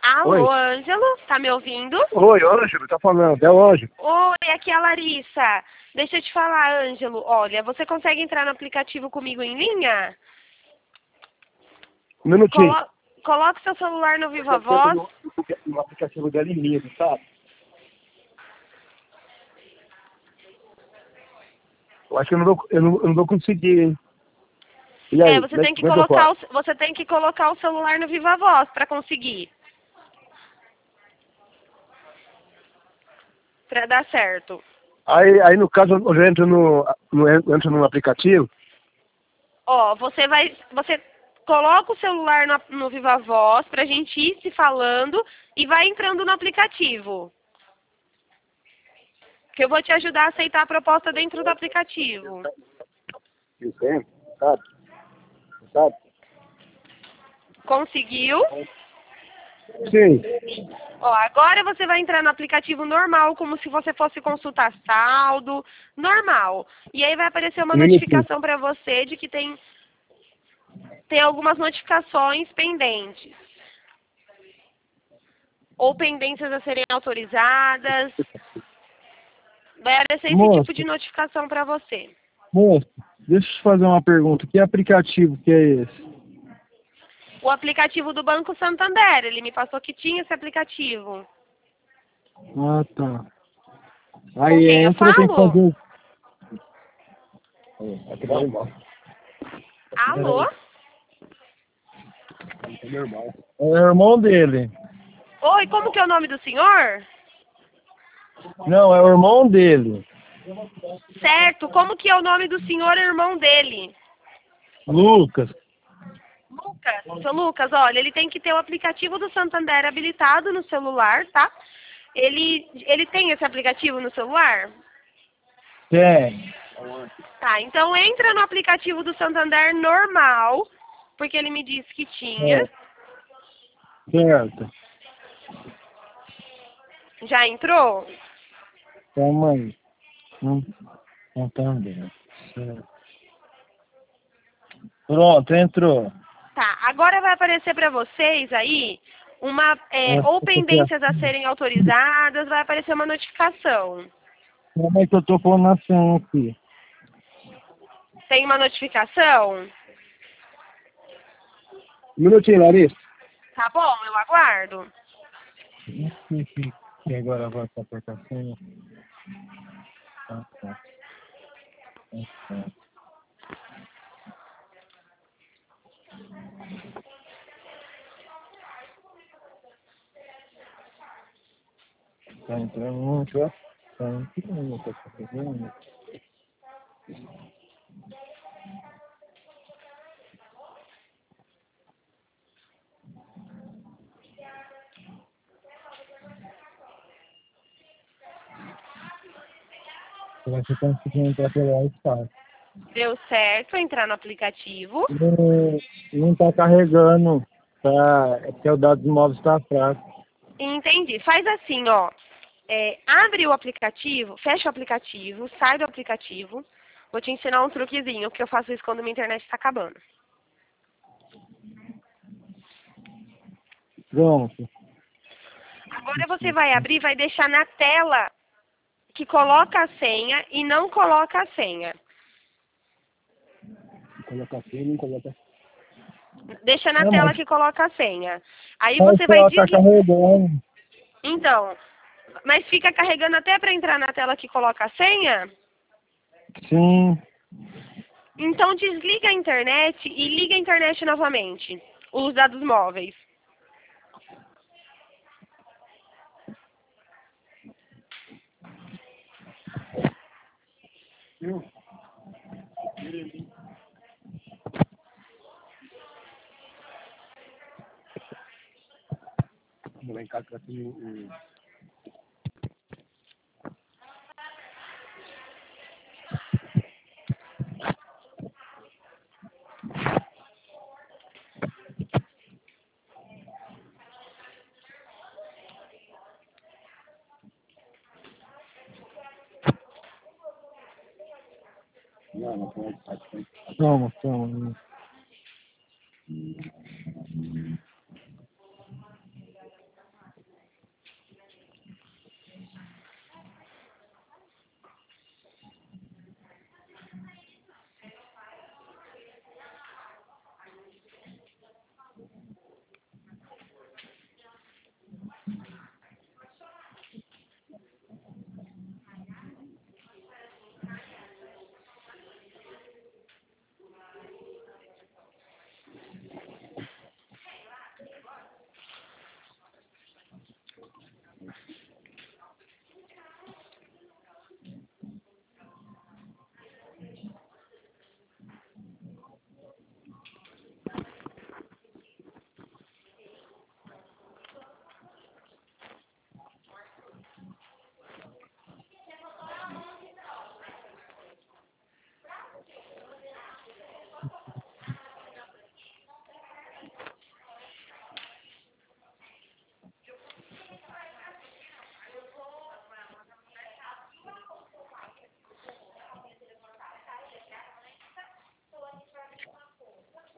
Oi. Alô, Ângelo, tá me ouvindo? Oi, Ângelo, tá falando. É o Ângelo. Oi, aqui é a Larissa. Deixa eu te falar, Ângelo. Olha, você consegue entrar no aplicativo comigo em linha? Um minutinho. Coloca seu celular no Viva Eu tô Voz. no aplicativo dela em mim, sabe? Eu acho que eu não vou conseguir, hein? E aí, Você como é tem que que como é que eu faço? você tem que colocar o celular no Viva Voz para conseguir, para dar certo. Aí, no caso, eu já entro no aplicativo. Ó, você coloca o celular no Viva Voz pra gente ir se falando e vai entrando no aplicativo. Que eu vou te ajudar a aceitar a proposta dentro do aplicativo. Isso aí, sabe? Sabe? Conseguiu? Sim. Ó, agora você vai entrar no aplicativo normal, como se você fosse consultar saldo, normal. E aí vai aparecer uma Um minutinho. notificação para você de que tem algumas notificações pendentes. Ou pendências a serem autorizadas. Vai aparecer esse Moço, tipo de notificação para você. moço, deixa eu te fazer uma pergunta. Que aplicativo que é esse? O aplicativo do Banco Santander, ele me passou que tinha esse aplicativo. Ah, tá. Com Aí quem eu entra, tem que falo? fazer... Aqui tá normal. Alô? É normal. É o irmão dele. Oi, como que é o nome do senhor? Não, é o irmão dele. Certo, como que é o nome do senhor irmão dele? Lucas. Lucas. Seu Lucas, olha, ele tem que ter o aplicativo do Santander habilitado no celular, tá? Ele tem esse aplicativo no celular? Tem. Tá, então entra no aplicativo do Santander normal, porque ele me disse que tinha. É. Certo. Já entrou? Calma aí. Não tá andando. Certo. Pronto, entrou. Tá, agora vai aparecer para vocês aí ou pendências a serem autorizadas, vai aparecer uma notificação. Como é que eu tô pondo a senha aqui? Tem uma notificação? Um minutinho, Larissa. Tá bom, eu aguardo. E agora vai pra apertar a senha. Ah, tá. Tá. Tá entrando muito, ó. Tá entrando, tá fazendo. Você conseguir entrar pelo Wi-Fi. Deu certo entrar no aplicativo. Não tá carregando. Tá, é porque o dados móveis está fraco. Entendi. Faz assim, ó. Abre o aplicativo, fecha o aplicativo, sai do aplicativo. Vou te ensinar um truquezinho, porque eu faço isso quando minha internet está acabando. Pronto. Agora você vai abrir, vai deixar na tela que coloca a senha e não coloca a senha. Coloca assim, não coloca. Deixa na Não, tela mas que coloca a senha. Aí mas você vai ela tá desligar. carregando. Então, mas fica carregando até para entrar na tela que coloca a senha? Sim. Então desliga a internet e liga a internet novamente. Os dados móveis. Vou lá em casa assim. Não pode. Toma, toma.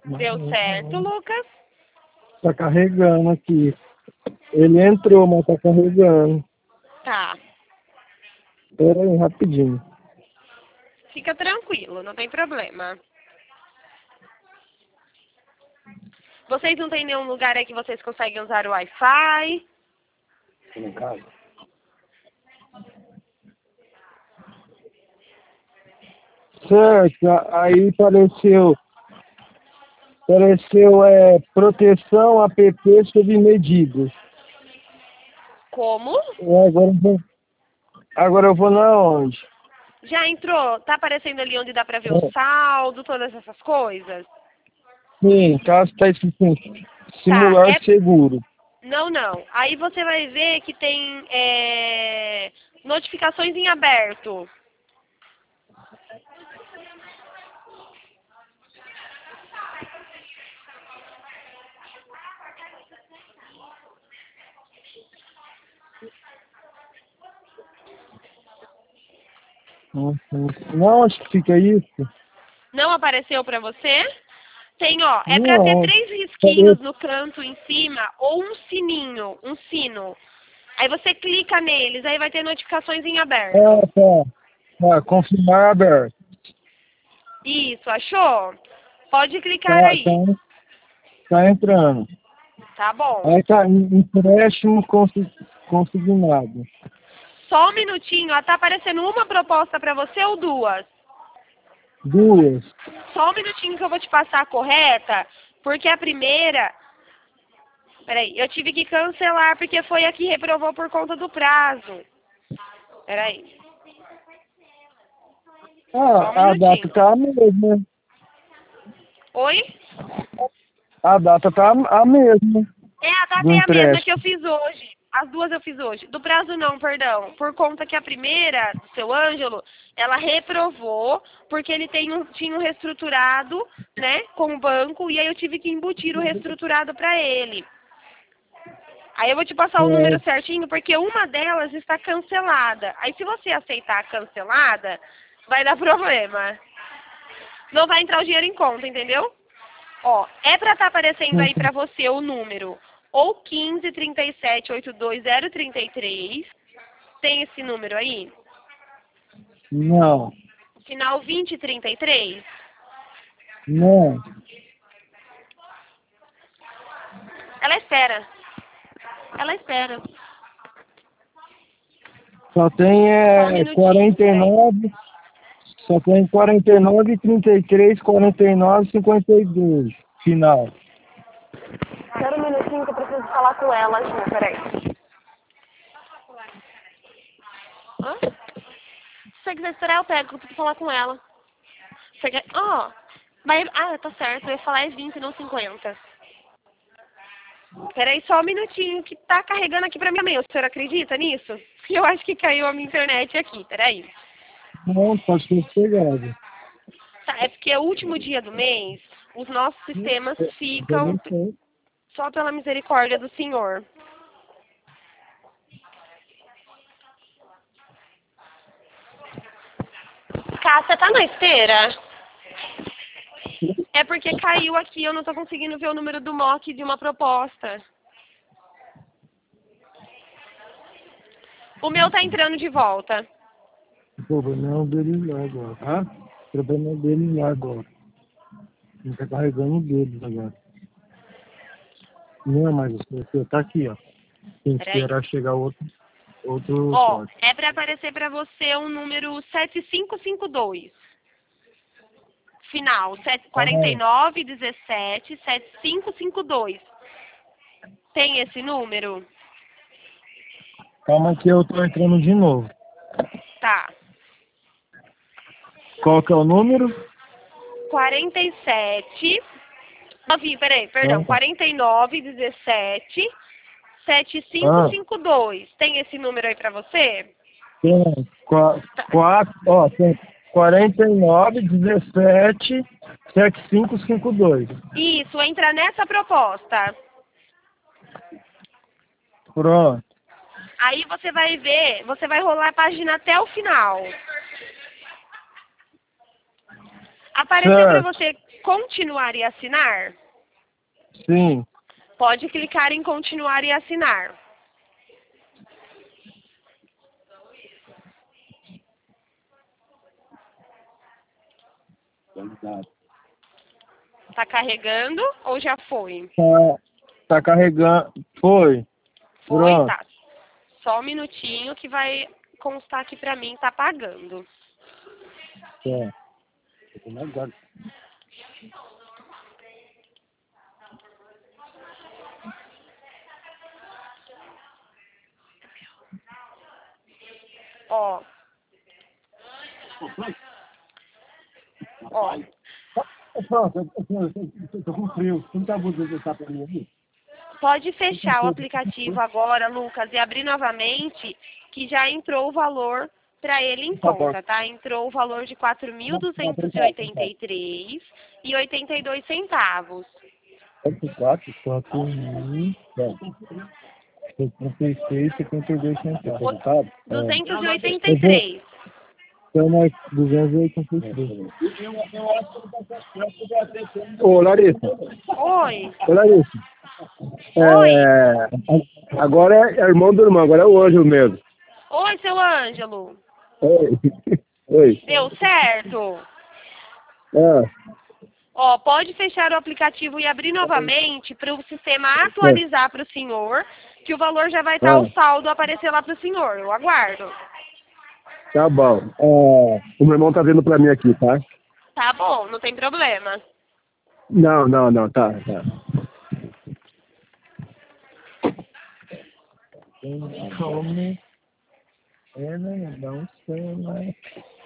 Deu certo, Lucas? Tá carregando aqui. Ele entrou, mas tá carregando. Tá. Pera aí, rapidinho. Fica tranquilo, não tem problema. Vocês não têm nenhum lugar aí que vocês conseguem usar o Wi-Fi? Em casa. Certo, aí apareceu proteção app sob medidas. Como? Agora eu vou na onde? Já entrou? Tá aparecendo ali onde dá pra ver o saldo, todas essas coisas? Sim, caso tá escrito assim, simular Tá, seguro. Não, não. Aí você vai ver que tem notificações em aberto. Não, onde que fica isso? Não apareceu pra você? Tem, ó, é pra ter Não, 3 risquinhos no canto em cima ou um sininho, um sino. Aí você clica neles, aí vai ter notificações em aberto. Tá, confirmar aberto. Isso, achou? Pode clicar aí. Tá entrando. Tá bom. Aí tá empréstimo consignado. Só um minutinho, ó, tá aparecendo uma proposta pra você ou duas? Duas. Só um minutinho que eu vou te passar a correta, porque a primeira... Peraí, eu tive que cancelar porque foi a que reprovou por conta do prazo. Peraí. Só um A data minutinho. tá a mesma. Oi? A data tá a mesma. A data Do é a mesma empréstimo. que eu fiz hoje. As duas eu fiz hoje. Do prazo não, perdão. Por conta que a primeira, do seu Ângelo, ela reprovou, porque ele tinha um reestruturado, né, com o banco, e aí eu tive que embutir o reestruturado para ele. Aí eu vou te passar o número certinho, porque uma delas está cancelada. Aí se você aceitar a cancelada, vai dar problema. Não vai entrar o dinheiro em conta, entendeu? Ó, é pra estar aparecendo aí pra você o número ou 1537823033. Tem esse número aí? Não. Final 2033? Não. Ela espera. Ela espera. Só tem Só um minutinho, 49. Só tem 49, 33, 49, 52. Final. Espera um minutinho que eu preciso falar com ela, Ju, peraí. Hã? Se você quiser esperar, eu pego, eu preciso falar com ela. Você quer... Ó, tá certo, eu ia falar 20, não 50. Peraí só um minutinho que tá carregando aqui pra minha mãe. O senhor acredita nisso? Eu acho que caiu a minha internet aqui, peraí. Não, pode ter pegado. Tá, é porque é o último dia do mês, os nossos sistemas ficam só pela misericórdia do Senhor. Cássia, tá na esteira? É porque caiu aqui, eu não tô conseguindo ver o número do MOC de uma proposta. O meu tá entrando de volta. O problema dele lá agora. Hã? O problema dele lá agora. Ele tá carregando o dedo agora. Não, mas você tá aqui, ó. Tem que esperar chegar outro Ó, código. é pra aparecer pra você um número 7552. Final, 4917 7552. Tem esse número? Calma que eu tô entrando de novo. Tá. Qual que é o número? 47. Perdão. 4917 7552. Tem esse número aí pra você? Tem 4, tem 49, 17, 7552. Isso, entra nessa proposta. Pronto. Aí você vai ver, você vai rolar a página até o final. Apareceu pra você continuar e assinar? Sim. Pode clicar em continuar e assinar. Tá carregando ou já foi? Tá carregando. Foi. Foi, Pronto. tá. Só um minutinho que vai constar aqui pra mim, tá pagando. Tá. Ó. Ó. Pronto, eu tô com frio. Não tá botando essa pra mim aqui? Pode fechar o aplicativo agora, Lucas, e abrir novamente, que já entrou o valor para ele em conta, tá? Entrou o valor de R$ 4.283,82. 4.076,72 centavos, sabe? 283. Então, nós 283. Ô, Larissa. Oi. Ô, Larissa. Oi. Agora é irmão do irmão, agora é o Ângelo mesmo. Oi, seu Ângelo. Oi. Oi. Deu certo? Ah, Ó, pode fechar o aplicativo e abrir novamente para o sistema atualizar para o senhor, que o valor já vai estar o saldo aparecer lá para o senhor. Eu aguardo. tá bom. O meu irmão tá vendo pra mim aqui, tá? Tá bom, não tem problema. Não, tá. Come, não sei, né?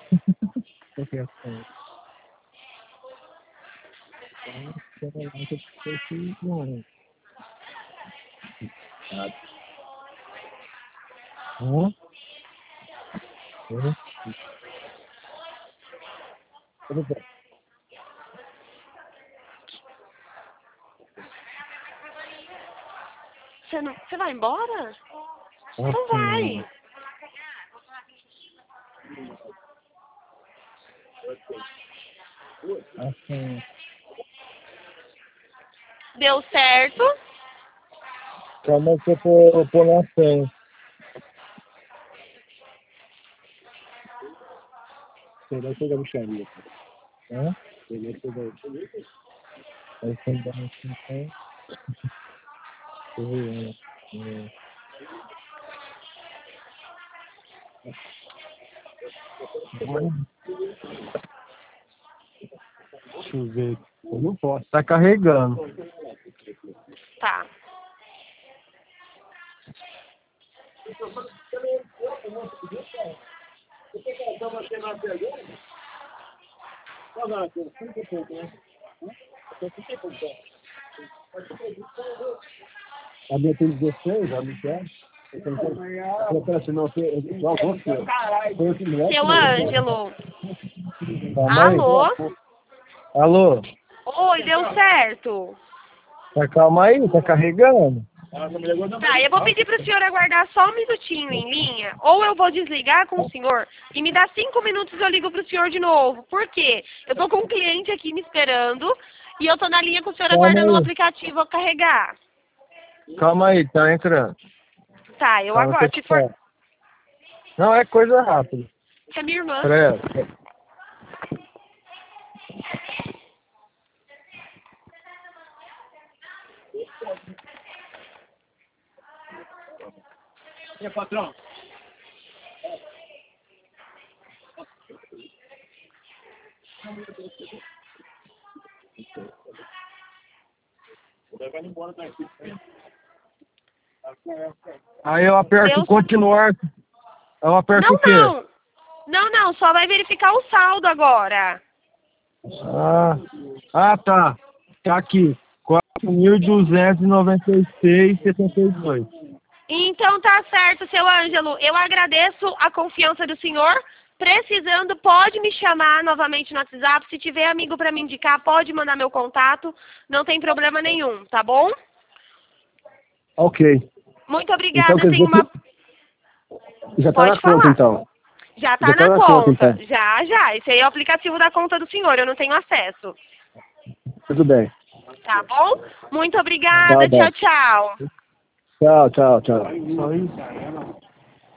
Você vai embora? Não vai. Assim, Deu certo? como que eu pôr na senha? Você vai pegar a bicharia. Hã? Você vai pegar aí você dá uma senha. Deixa eu ver. Eu não posso. Tá carregando. Tá. A minha tem 16, a minha quer. Seu Ângelo. Alô? Alô? Oi, deu certo. Calma aí, tá carregando. Tá, eu vou pedir pro senhor aguardar só um minutinho em linha, ou eu vou desligar com o senhor e me dá 5 minutos eu ligo pro senhor de novo. Por quê? Eu tô com um cliente aqui me esperando e eu tô na linha com o senhor aguardando o aplicativo carregar. Calma aí, tá entrando. Tá, eu aguardo. Se for... Não, é coisa rápida. É minha irmã. Pera. Minha patrão. Aí eu aperto continuar. Eu aperto o quê? Não, só vai verificar o saldo agora. Tá. Tá aqui. 4.296,72. Então tá certo, seu Ângelo. Eu agradeço a confiança do senhor. Precisando, pode me chamar novamente no WhatsApp. Se tiver amigo para me indicar, pode mandar meu contato. Não tem problema nenhum, tá bom? Ok. Muito obrigada. Então, Tem uma... Já tá pode na falar. conta, então. Já tá na conta. Então. Já. Esse aí é o aplicativo da conta do senhor. Eu não tenho acesso. Tudo bem. Tá bom? Muito obrigada. Tá bom. Tchau, tchau. Tchau, tchau, tchau. Só isso.